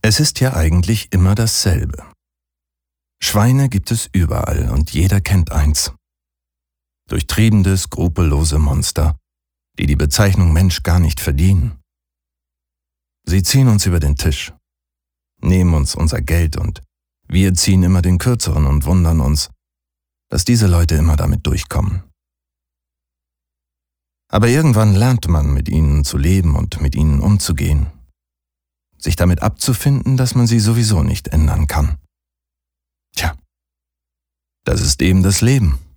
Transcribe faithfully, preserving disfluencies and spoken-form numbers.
Es ist ja eigentlich immer dasselbe. Schweine gibt es überall und jeder kennt eins. Durchtriebene, skrupellose Monster, die die Bezeichnung Mensch gar nicht verdienen. Sie ziehen uns über den Tisch, nehmen uns unser Geld und wir ziehen immer den Kürzeren und wundern uns, dass diese Leute immer damit durchkommen. Aber irgendwann lernt man, mit ihnen zu leben und mit ihnen umzugehen. Sich damit abzufinden, dass man sie sowieso nicht ändern kann. Tja, das ist eben das Leben.